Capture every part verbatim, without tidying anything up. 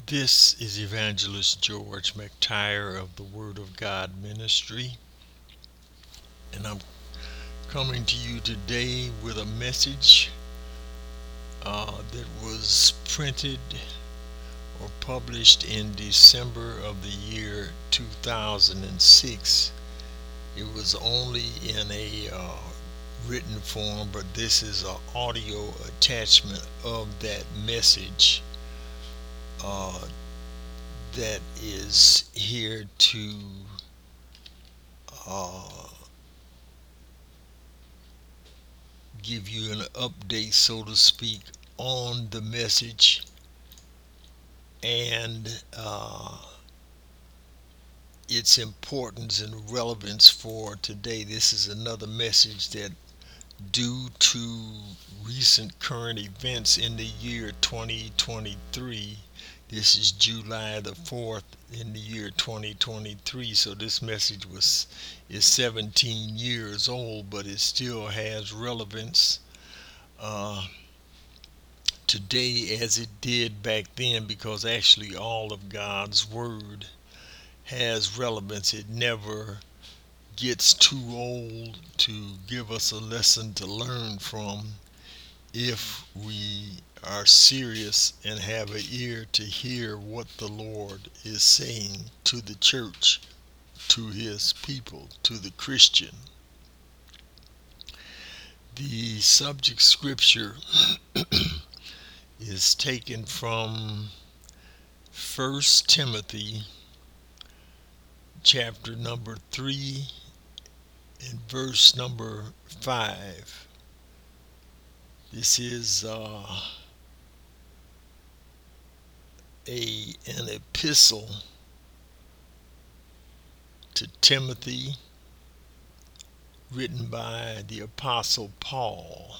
This is Evangelist George McTire of the Word of God Ministry, and I'm coming to you today with a message uh, that was printed or published in December of the year two thousand six. It was only in a uh, written form, but this is an audio attachment of that message uh, that is here to uh, give you an update, so to speak, on the message and uh, its importance and relevance for today. This is another message that, due to recent current events in the year twenty twenty-three, this is July the fourth in the year twenty twenty-three, so this message was is seventeen years old, but it still has relevance uh, today as it did back then, because actually all of God's Word has relevance. It never gets too old to give us a lesson to learn from if we are serious and have an ear to hear what the Lord is saying to the church, to his people, to the Christian. The subject scripture is taken from First Timothy chapter number three and verse number five. This is uh, a an epistle to Timothy written by the Apostle Paul.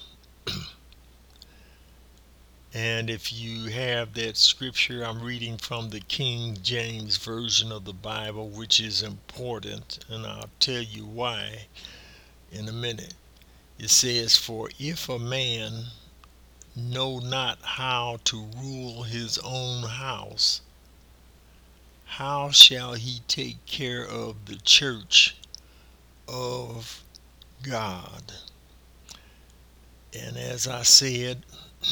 And if you have that scripture, I'm reading from the King James Version of the Bible, which is important, and I'll tell you why in a minute. It says, "For if a man know not how to rule his own house, how shall he take care of the church of God?" And as I said,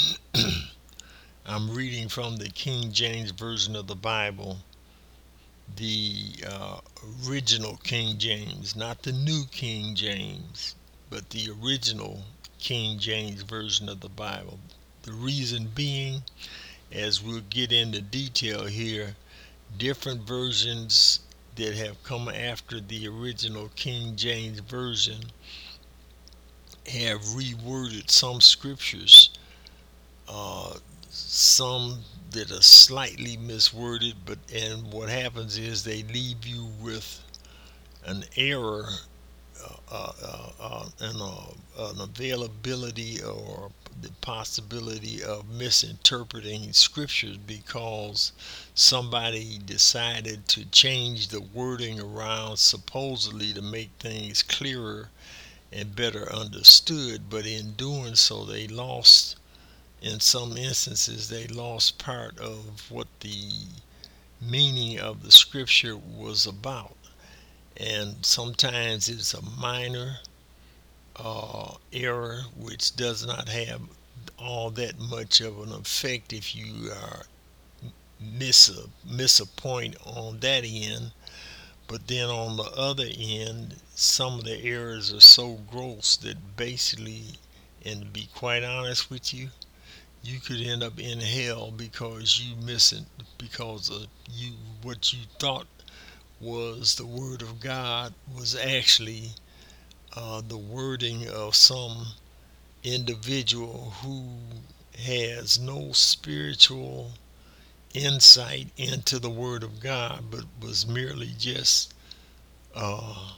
I'm reading from the King James Version of the Bible, the uh, original King James, not the New King James, but the original King James Version of the Bible. The reason being, as we'll get into detail here, different versions that have come after the original King James Version have reworded some scriptures, uh, some that are slightly misworded, but and what happens is they leave you with an error, uh, uh, uh, uh, and uh, an availability or the possibility of misinterpreting scriptures because somebody decided to change the wording around supposedly to make things clearer and better understood, but in doing so they lost, in some instances they lost part of what the meaning of the scripture was about. And sometimes it's a minor uh, error which does not have all that much of an effect if you are miss a, miss a point on that end. But then on the other end, some of the errors are so gross that basically, and to be quite honest with you, you could end up in hell because you miss it, because of you what you thought was the Word of God was actually uh, the wording of some individual who has no spiritual insight into the Word of God, but was merely just uh,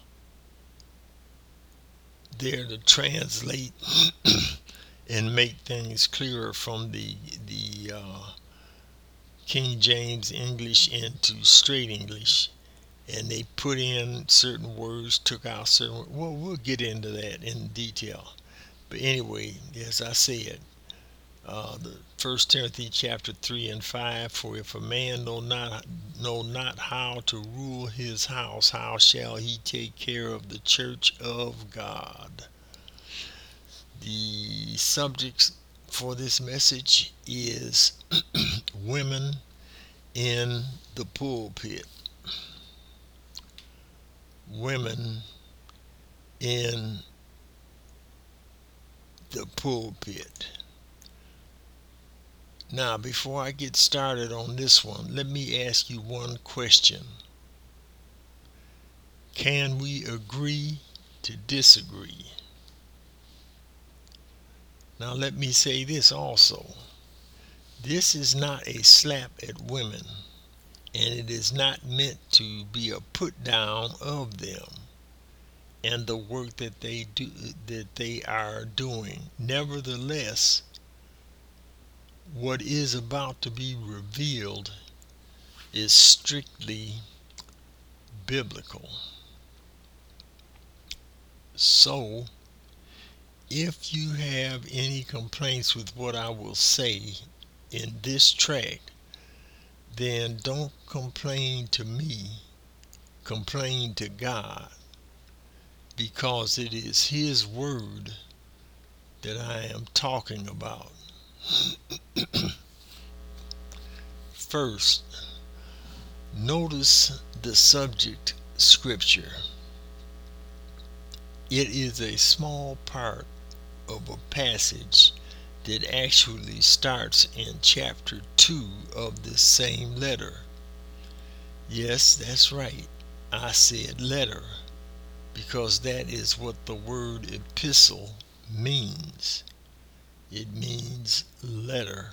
there to translate and make things clearer from the the uh, King James English into straight English, and they put in certain words, took out certain words. Well, we'll get into that in detail. But anyway, as I said, Uh, the First Timothy chapter three and five. For if a man know not know not how to rule his house, how shall he take care of the church of God? The subject for this message is women in the pulpit. Women in the pulpit. Now, before I get started on this one, let me ask you one question. Can we agree to disagree? Now, let me say this also. This is not a slap at women, and it is not meant to be a put down of them and the work that they do that they are doing. Nevertheless, what is about to be revealed is strictly biblical. So, if you have any complaints with what I will say in this track, then don't complain to me, complain to God, because it is His Word that I am talking about. First, notice the subject scripture. It is a small part of a passage that actually starts in chapter two of this same letter. Yes, that's right. I said letter because that is what the word epistle means. It means letter.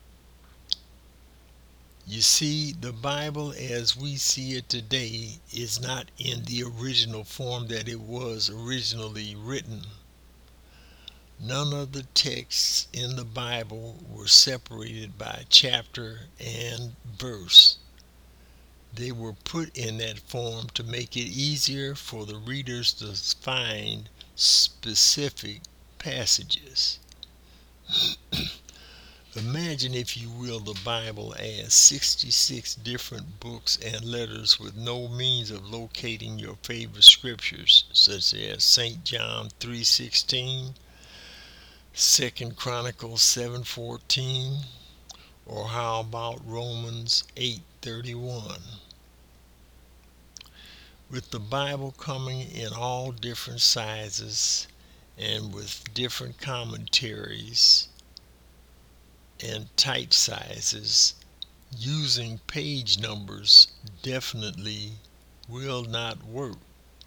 You see, the Bible as we see it today is not in the original form that it was originally written. None of the texts in the Bible were separated by chapter and verse. They were put in that form to make it easier for the readers to find specific passages. Imagine, if you will, the Bible as sixty-six different books and letters with no means of locating your favorite scriptures, such as Saint John three sixteen, Second Chronicles seven fourteen, or how about Romans eight thirty-one? With the Bible coming in all different sizes and with different commentaries and type sizes, using page numbers definitely will not work.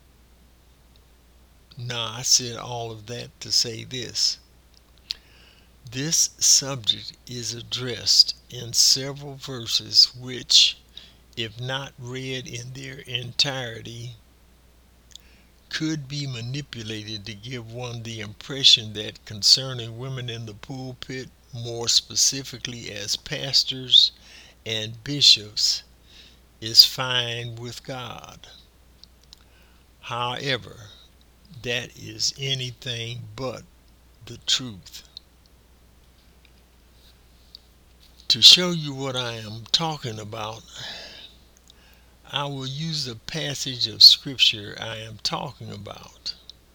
Now, I said all of that to say this. This subject is addressed in several verses which, if not read in their entirety, could be manipulated to give one the impression that concerning women in the pulpit, more specifically as pastors and bishops, is fine with God. However, that is anything but the truth. To show you what I am talking about, I will use the passage of scripture I am talking about.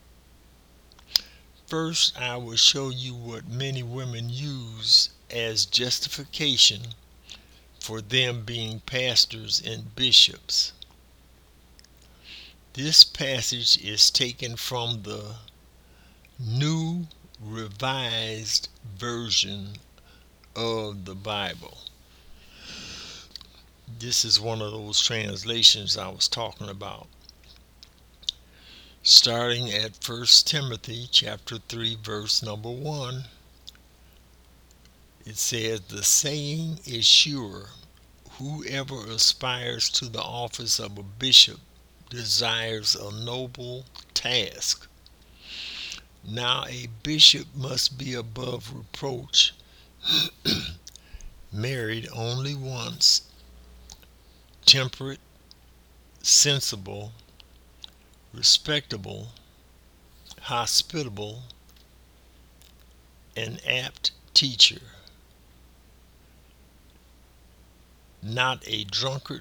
First, I will show you what many women use as justification for them being pastors and bishops. This passage is taken from the New Revised Version of the Bible. This is one of those translations I was talking about. Starting at First Timothy chapter three, verse number one, it says, "The saying is sure, whoever aspires to the office of a bishop desires a noble task. Now a bishop must be above reproach, married only once, temperate, sensible, respectable, hospitable, an apt teacher, not a drunkard,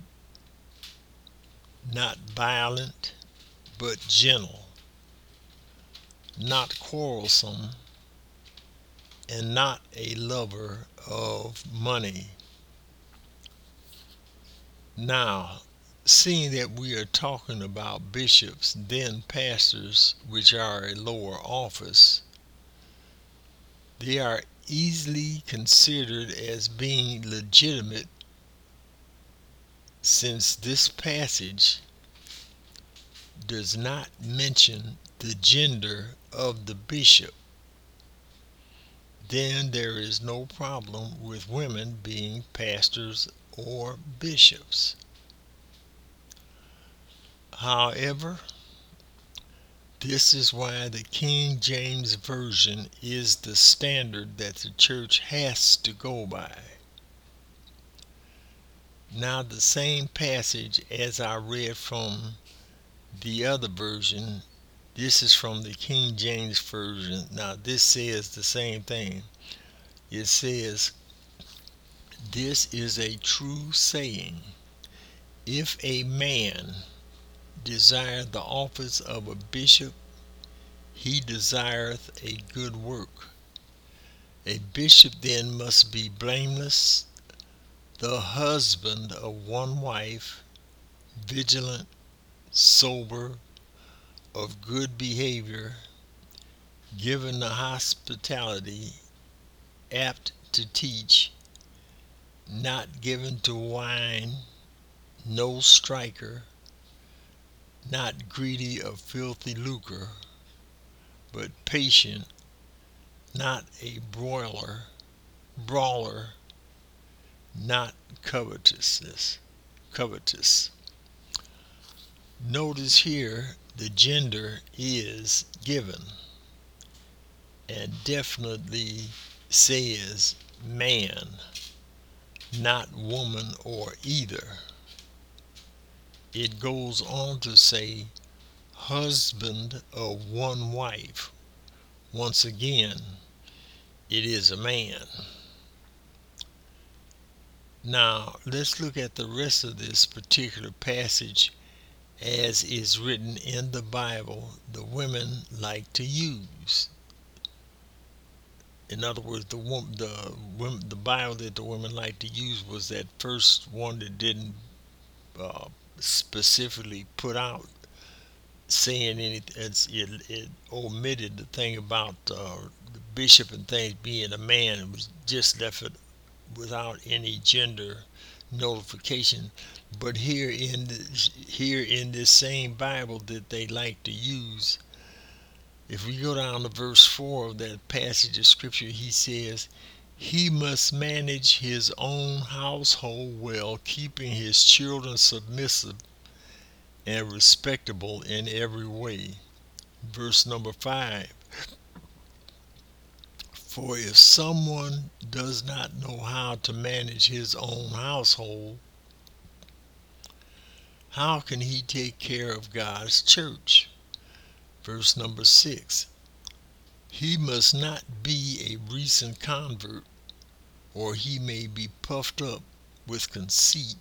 not violent, but gentle, not quarrelsome, and not a lover of money. Now, seeing that we are talking about bishops, then pastors, which are a lower office, they are easily considered as being legitimate, since this passage does not mention the gender of the bishop. Then there is no problem with women being pastors or bishops. However, this is why the King James Version is the standard that the church has to go by. Now, the same passage as I read from the other version, this is from the King James Version. Now, this says the same thing. It says, "This is a true saying. If a man desire the office of a bishop, he desireth a good work. A bishop then must be blameless, the husband of one wife, vigilant, sober, of good behavior, given to hospitality, apt to teach, not given to wine, no striker, not greedy of filthy lucre, but patient, not a broiler, brawler, not covetousness, covetous." Notice here the gender is given and definitely says man, not woman or either. It goes on to say husband of one wife. Once again, it is a man. Now, let's look at the rest of this particular passage as is written in the Bible, the women like to use. In other words, the the the Bible that the women like to use was that first one that didn't uh, specifically put out saying anything. It's, it, it omitted the thing about uh, the bishop and things being a man. It was just left it without any gender notification. But here in this, here in this same Bible that they like to use, if we go down to verse four of that passage of scripture, he says, "He must manage his own household well, keeping his children submissive and respectable in every way." Verse number five, "For if someone does not know how to manage his own household, how can he take care of God's church?" Verse number six, "He must not be a recent convert, or he may be puffed up with conceit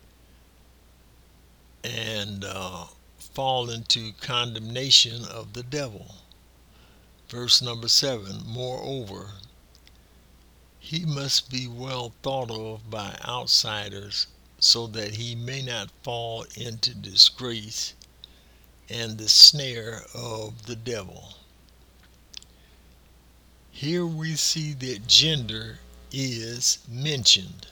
and uh, fall into condemnation of the devil." Verse number seven, "Moreover, he must be well thought of by outsiders, so that he may not fall into disgrace and the snare of the devil." Here we see that gender is mentioned.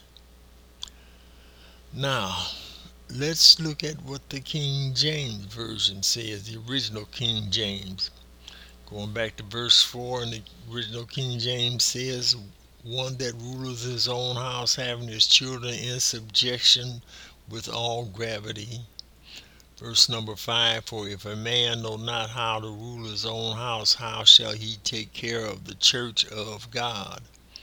Now, let's look at what the King James Version says, the original King James. Going back to verse four, in the original King James says, "One that ruleth his own house, having his children in subjection with all gravity." Verse number five, "For if a man know not how to rule his own house, how shall he take care of the church of God?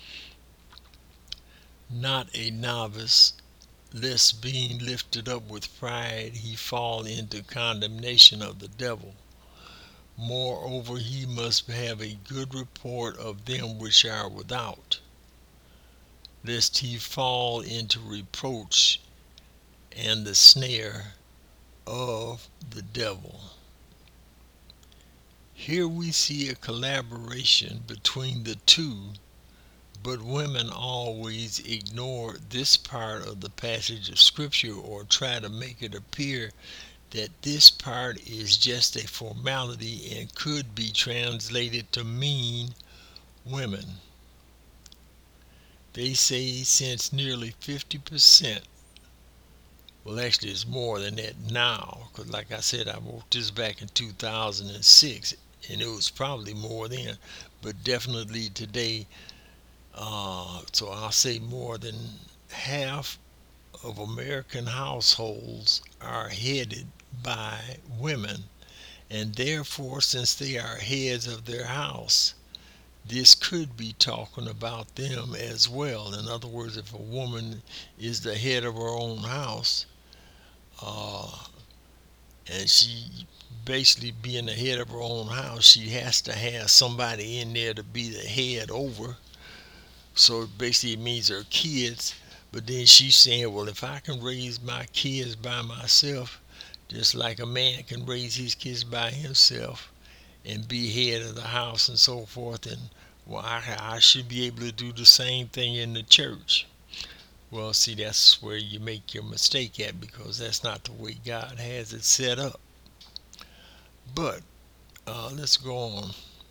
Not a novice, lest being lifted up with pride he fall into condemnation of the devil. Moreover, he must have a good report of them which are without, lest he fall into reproach and the snare of the devil. Here we see a collaboration between the two, but women always ignore this part of the passage of Scripture or try to make it appear that this part is just a formality and could be translated to mean women. They say since nearly fifty percent, well actually it's more than that now, because like I said, I wrote this back in two thousand six and it was probably more then, but definitely today, uh, so I'll say more than half of American households are headed by women, and therefore, since they are heads of their house, this could be talking about them as well. In other words, if a woman is the head of her own house, uh, and she basically being the head of her own house, she has to have somebody in there to be the head over. So basically, it means her kids. But then she's saying, well, if I can raise my kids by myself, just like a man can raise his kids by himself and be head of the house and so forth, and well, I, I should be able to do the same thing in the church. Well, see, that's where you make your mistake at, because that's not the way God has it set up. But uh, let's go on.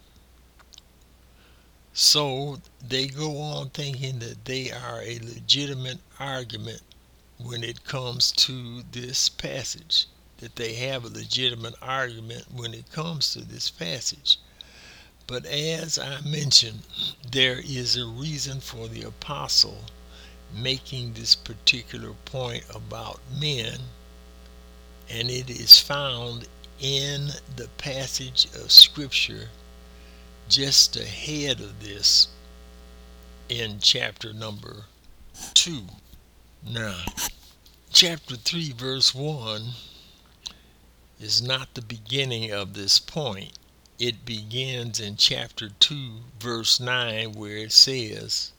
So they go on thinking that they are a legitimate argument when it comes to this passage, that they have a legitimate argument when it comes to this passage. But as I mentioned, there is a reason for the apostle making this particular point about men, and it is found in the passage of Scripture just ahead of this in chapter number two. Now, chapter three, verse one is not the beginning of this point. It begins in chapter two, verse nine, where it says,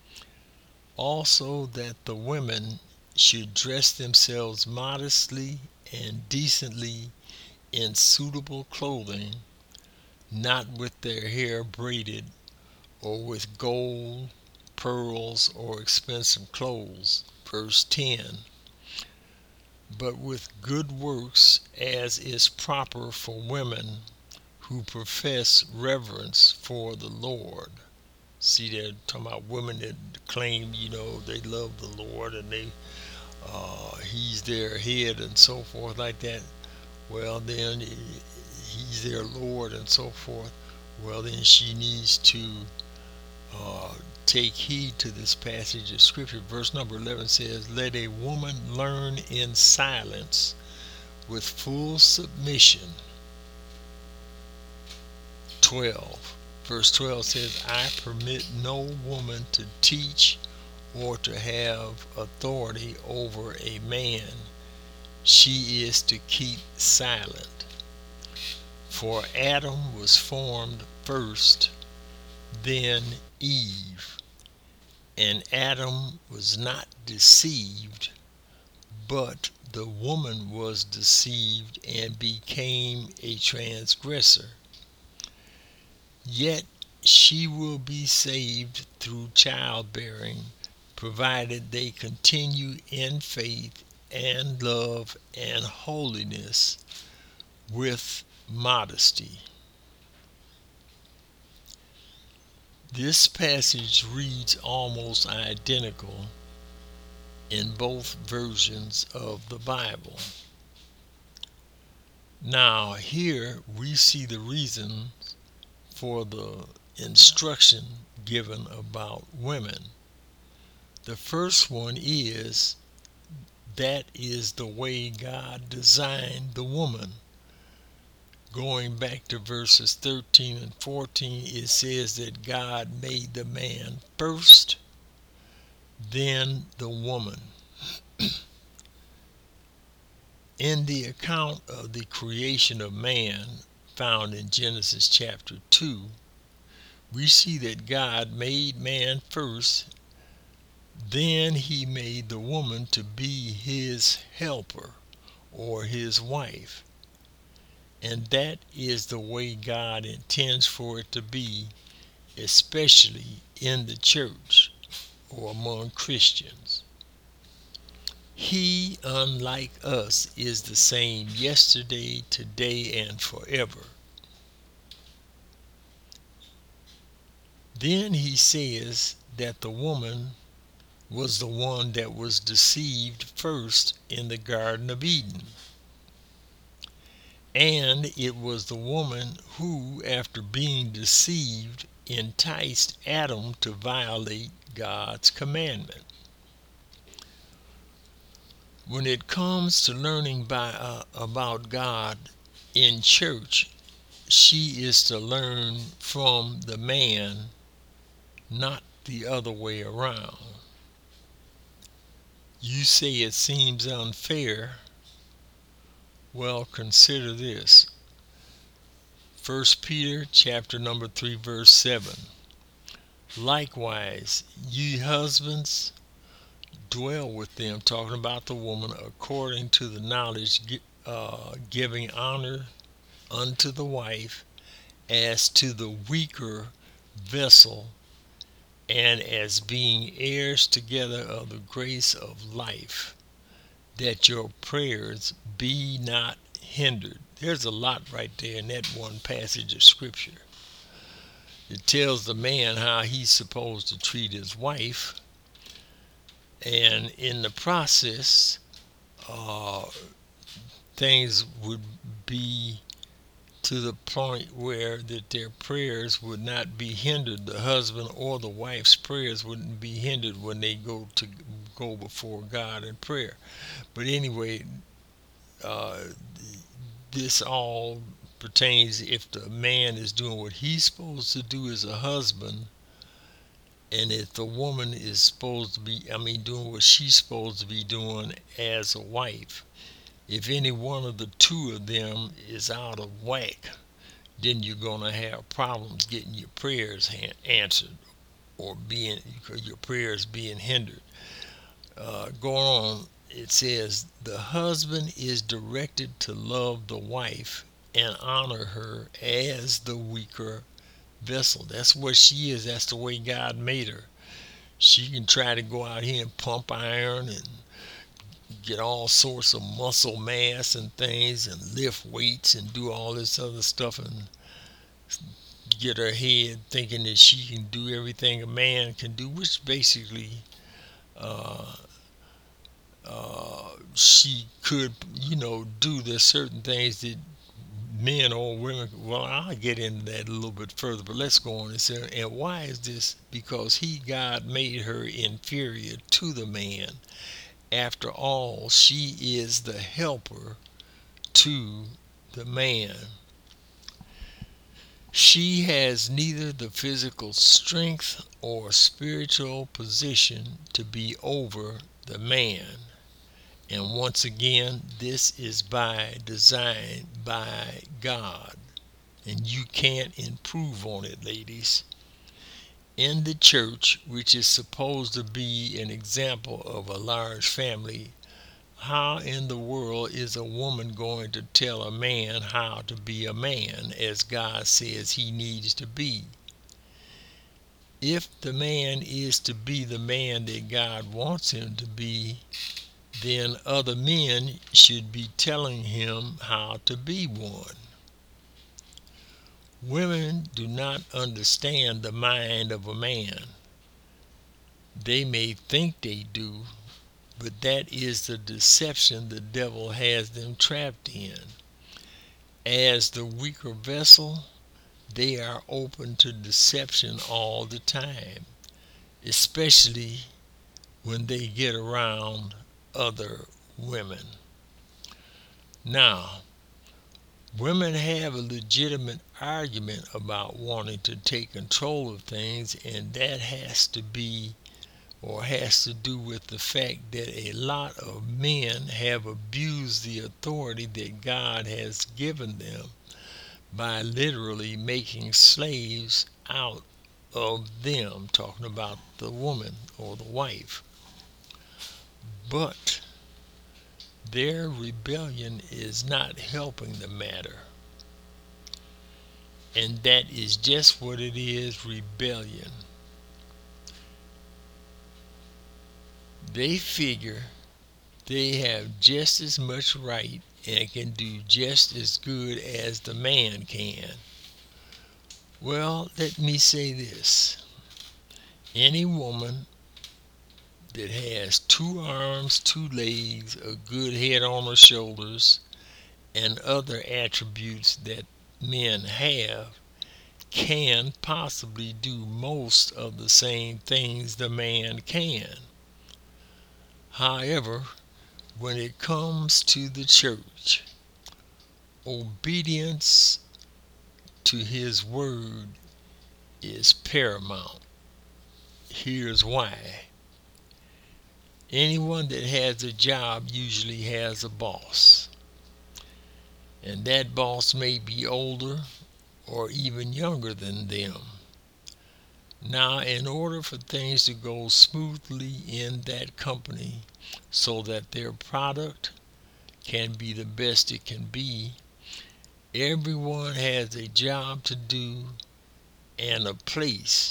also that the women should dress themselves modestly and decently in suitable clothing, not with their hair braided or with gold, pearls, or expensive clothes. Verse ten. But with good works, as is proper for women who profess reverence for the Lord. See, they're talking about women that claim, you know, they love the Lord and they, uh, He's their head and so forth like that. Well, then He's their Lord and so forth. Well, then she needs to uh, take heed to this passage of Scripture. Verse number eleven says, let a woman learn in silence with full submission. twelve. Verse twelve says, I permit no woman to teach or to have authority over a man. She is to keep silent. For Adam was formed first, then Eve. And Adam was not deceived, but the woman was deceived and became a transgressor. Yet she will be saved through childbearing, provided they continue in faith and love and holiness with modesty. This passage reads almost identical in both versions of the Bible. Now, here we see the reason for the instruction given about women. The first one is that is the way God designed the woman. Going back to verses thirteen and fourteen, it says that God made the man first, then the woman. In the account of the creation of man found in Genesis chapter two, we see that God made man first, Then he made the woman to be his helper or his wife. And that is the way God intends for it to be, especially in the church or among Christians. He, unlike us, is the same yesterday, today, and forever. Then he says that the woman was the one that was deceived first in the Garden of Eden. And it was the woman who, after being deceived, enticed Adam to violate God's commandment. When it comes to learning by, uh, about God in church, she is to learn from the man, not the other way around. You say it seems unfair. Well, consider this. First Peter chapter number three, verse seven. Likewise, ye husbands, dwell with them, talking about the woman, according to the knowledge, uh, giving honor unto the wife as to the weaker vessel, and as being heirs together of the grace of life, that your prayers be not hindered. There's a lot right there in that one passage of scripture. It tells the man how he's supposed to treat his wife, and in the process, uh, things would be to the point where that their prayers would not be hindered. The husband or the wife's prayers wouldn't be hindered when they go to go before God in prayer. But anyway, uh, this all pertains if the man is doing what he's supposed to do as a husband, and if the woman is supposed to be, I mean, doing what she's supposed to be doing as a wife. If any one of the two of them is out of whack, then you're going to have problems getting your prayers answered, or being your prayers being hindered. Uh, going on, it says, the husband is directed to love the wife and honor her as the weaker vessel. That's what she is. That's the way God made her. She can try to go out here and pump iron and get all sorts of muscle mass and things and lift weights and do all this other stuff and get her head thinking that she can do everything a man can do, which basically uh, uh, she could, you know, do. There's certain things that men or women, well, I'll get into that a little bit further, but let's go on and say, and why is this? Because he, God, made her inferior to the man. After all, she is the helper to the man. She has neither the physical strength or spiritual position to be over the man. And once again, this is by design by God. And you can't improve on it, ladies. In the church, which is supposed to be an example of a large family, how in the world is a woman going to tell a man how to be a man as God says he needs to be? If the man is to be the man that God wants him to be, then other men should be telling him how to be one. Women do not understand the mind of a man. They may think they do, but that is the deception the devil has them trapped in. As the weaker vessel, they are open to deception all the time, especially when they get around other women. Now, women have a legitimate argument about wanting to take control of things, and that has to be or has to do with the fact that a lot of men have abused the authority that God has given them by literally making slaves out of them, talking about the woman or the wife. But their rebellion is not helping the matter. And that is just what it is, rebellion. They figure they have just as much right and can do just as good as the man can. Well, let me say this. Any woman that has two arms, two legs, a good head on her shoulders, and other attributes that men have can possibly do most of the same things the man can. However, when it comes to the church, obedience to his word is paramount. Here's why. Anyone that has a job usually has a boss. And that boss may be older or even younger than them. Now, in order for things to go smoothly in that company so that their product can be the best it can be, everyone has a job to do and a place.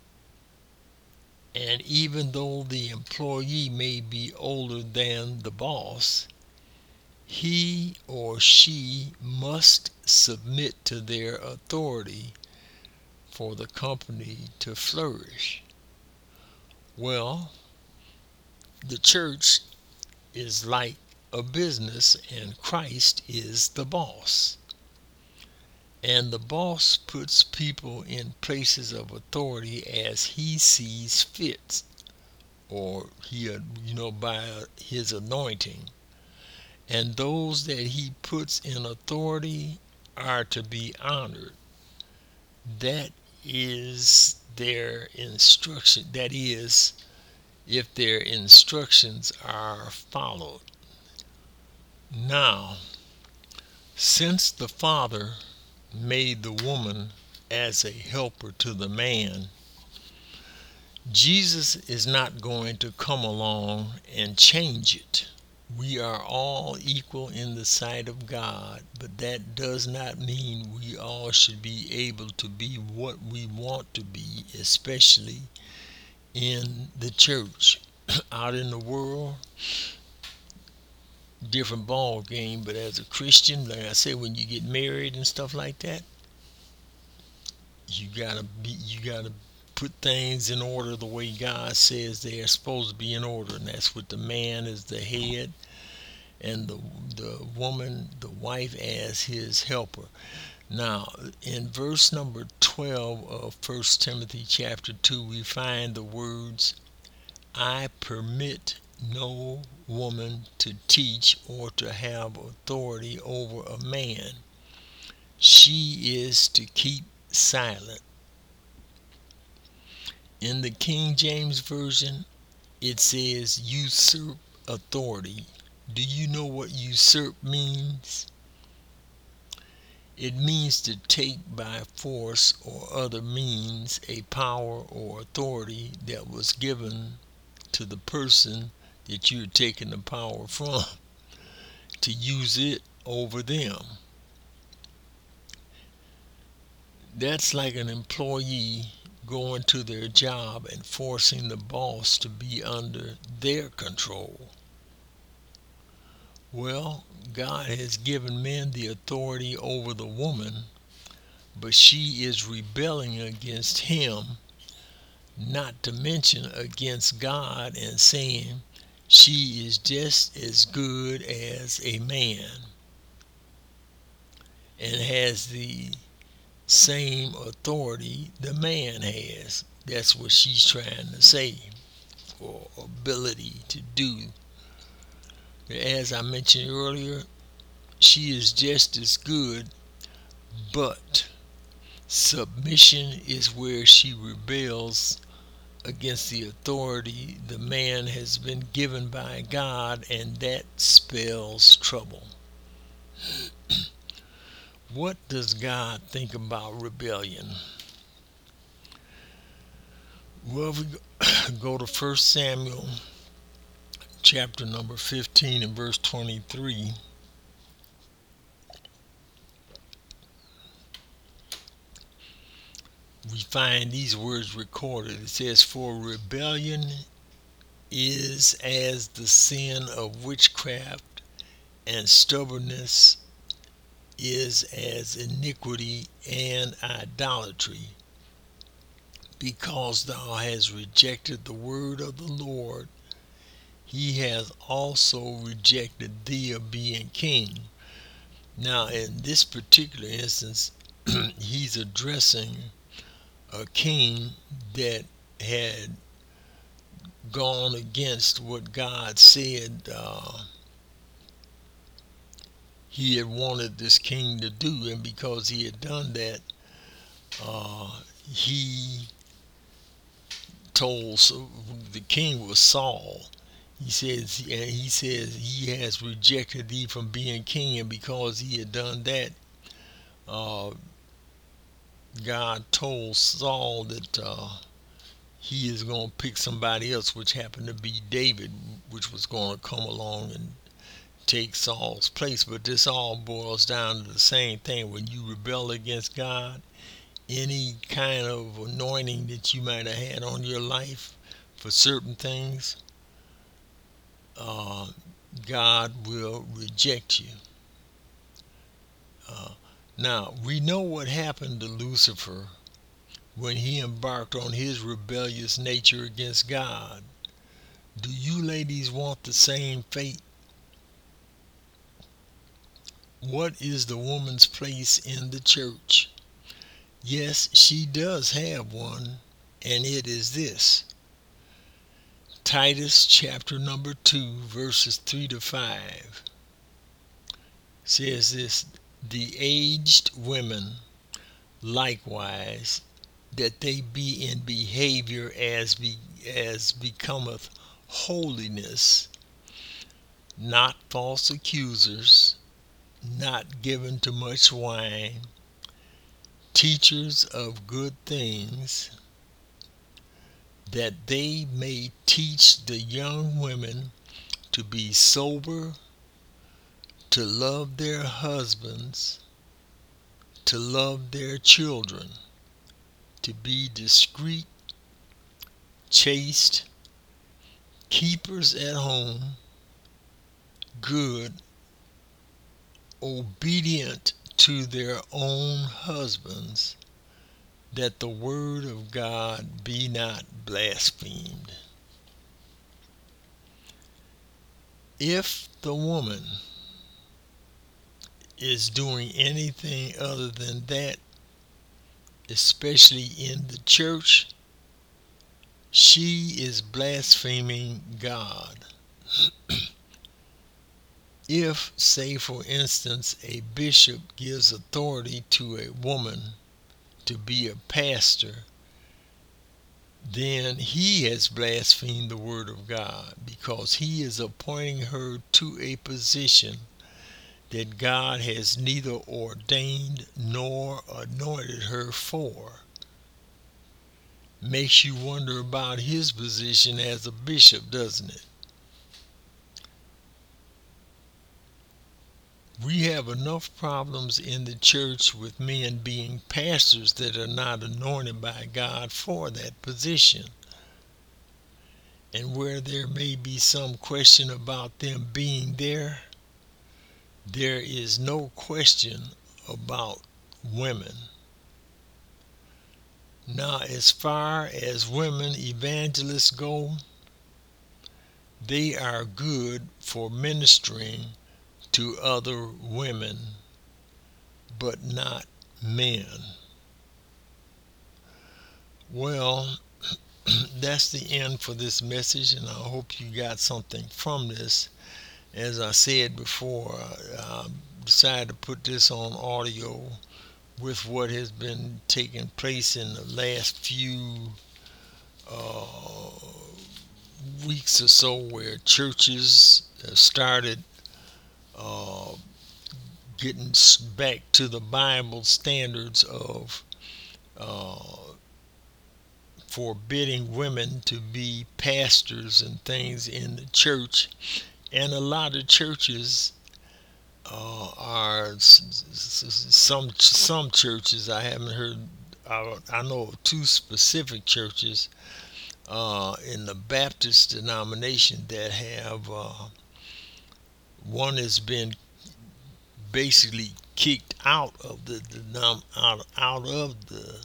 And even though the employee may be older than the boss, he or she must submit to their authority for the company to flourish. Well, the church is like a business, and Christ is the boss. And the boss puts people in places of authority as he sees fit, or he, you know, by his anointing. And those that he puts in authority are to be honored. That is their instruction. That is, if their instructions are followed. Now, since the Father made the woman as a helper to the man, Jesus is not going to come along and change it. We are all equal in the sight of God, but that does not mean we all should be able to be what we want to be, especially in the church. Out in the world, different ball game, but as a Christian, like I said, when you get married and stuff like that, you gotta be you gotta put things in order the way God says they are supposed to be in order, and that's with the man as the head and the the woman, the wife, as his helper. Now, in verse number twelve of First Timothy chapter two, we find the words, "I permit no woman to teach or to have authority over a man. She is to keep silent." In the King James Version, it says usurp authority. Do you know what usurp means? It means to take by force or other means a power or authority that was given to the person that you're taking the power from, to use it over them. That's like an employee going to their job and forcing the boss to be under their control. Well, God has given men the authority over the woman, but she is rebelling against him, not to mention against God, and saying she is just as good as a man and has the same authority the man has. That's what she's trying to say, or ability to do. As I mentioned earlier, she is just as good, but submission is where she rebels against the authority the man has been given by God, and that spells trouble. What does God think about rebellion? Well, we go to First Samuel chapter number fifteen and verse twenty-three, we find these words recorded. It says, "For rebellion is as the sin of witchcraft, and stubbornness is as iniquity and idolatry. Because thou hast rejected the word of the Lord, he has also rejected thee of being king." Now, in this particular instance, he's addressing a king that had gone against what God said uh, he had wanted this king to do, and because he had done that, uh, he told, so the king was Saul. He says, and he says, he has rejected thee from being king, and because he had done that, uh, God told Saul that uh, he is going to pick somebody else, which happened to be David, which was going to come along and take Saul's place. But this all boils down to the same thing. When you rebel against God, any kind of anointing that you might have had on your life for certain things, uh, God will reject you. Uh, now, we know what happened to Lucifer when he embarked on his rebellious nature against God. Do you ladies want the same fate? What is the woman's place in the church? Yes, she does have one, and it is this. Titus chapter number two, verses three to five says this: "The aged women likewise, that they be in behavior as be as becometh holiness, not false accusers, not given to much wine, teachers of good things, that they may teach the young women to be sober, to love their husbands, to love their children, to be discreet, chaste, keepers at home, good, obedient to their own husbands, that the word of God be not blasphemed." If the woman is doing anything other than that, especially in the church, she is blaspheming God. If, say for instance, a bishop gives authority to a woman to be a pastor, then he has blasphemed the word of God, because he is appointing her to a position that God has neither ordained nor anointed her for. Makes you wonder about his position as a bishop, doesn't it? We have enough problems in the church with men being pastors that are not anointed by God for that position. And where there may be some question about them being there, there is no question about women. Now, as far as women evangelists go, they are good for ministering to other women, but not men. Well, that's the end for this message, and I hope you got something from this. As I said before, I decided to put this on audio with what has been taking place in the last few uh, weeks or so, where churches have started uh, getting back to the Bible standards of uh, forbidding women to be pastors and things in the church. And a lot of churches uh, are some some churches. I haven't heard. I, I know of two specific churches uh, in the Baptist denomination that have uh, one has been basically kicked out of the denom- out, out of the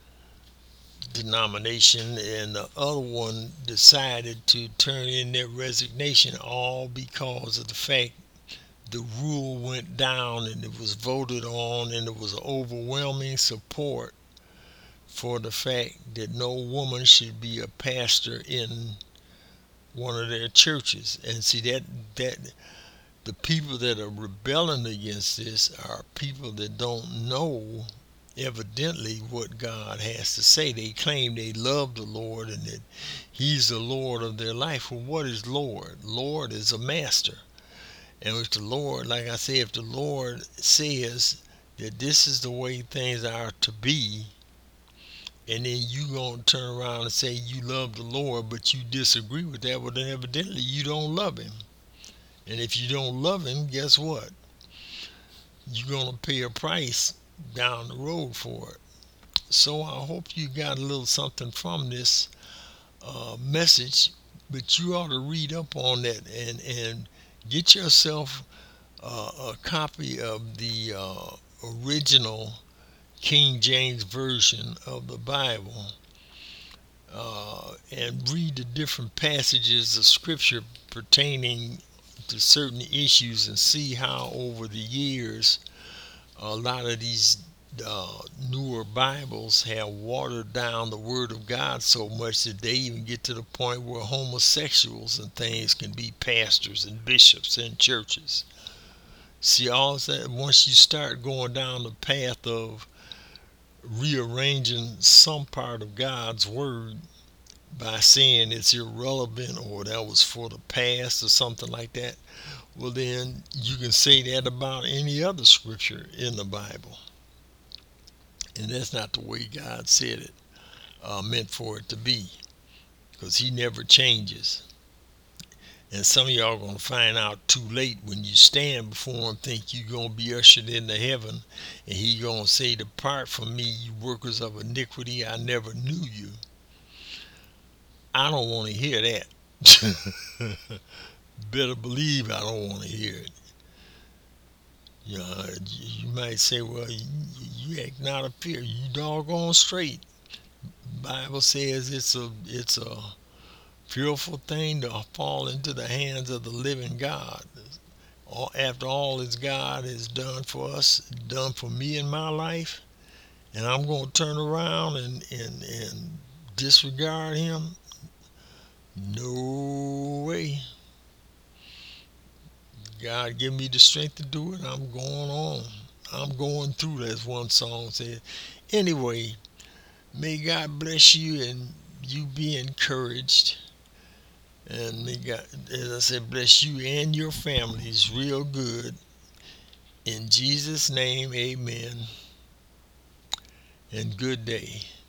denomination, and the other one decided to turn in their resignation, all because of the fact the rule went down and it was voted on, and there was overwhelming support for the fact that no woman should be a pastor in one of their churches. And see that that the people that are rebelling against this are people that don't know evidently what God has to say. They claim they love the Lord and that He's the Lord of their life. Well, what is Lord? Lord is a master. And if the Lord, like I say, if the Lord says that this is the way things are to be, and then you gonna turn around and say you love the Lord, but you disagree with that, well then evidently you don't love Him. And if you don't love Him, guess what? You're gonna pay a price down the road for it. So I hope you got a little something from this uh, message, but you ought to read up on that and and get yourself uh, a copy of the uh, original King James Version of the Bible, uh, and read the different passages of Scripture pertaining to certain issues, and see how over the years a lot of these uh, newer Bibles have watered down the Word of God so much that they even get to the point where homosexuals and things can be pastors and bishops in churches. See, all that, once you start going down the path of rearranging some part of God's Word by saying it's irrelevant or that was for the past or something like that, well, then you can say that about any other scripture in the Bible. And that's not the way God said it, uh, meant for it to be, because He never changes. And some of y'all are going to find out too late when you stand before Him, think you're going to be ushered into heaven, and He going to say, "Depart from me, you workers of iniquity, I never knew you." I don't want to hear that. Better believe I don't want to hear it. You know, you might say, "Well, you, you act not a fear. You doggone straight." Bible says it's a it's a fearful thing to fall into the hands of the living God. After all that God has done for us, done for me in my life, and I'm going to turn around and, and, and disregard Him? No way. God give me the strength to do it. I'm going on. I'm going through, as one song said. Anyway, may God bless you and you be encouraged. And may God, as I said, bless you and your families real good. In Jesus' name, amen. And good day.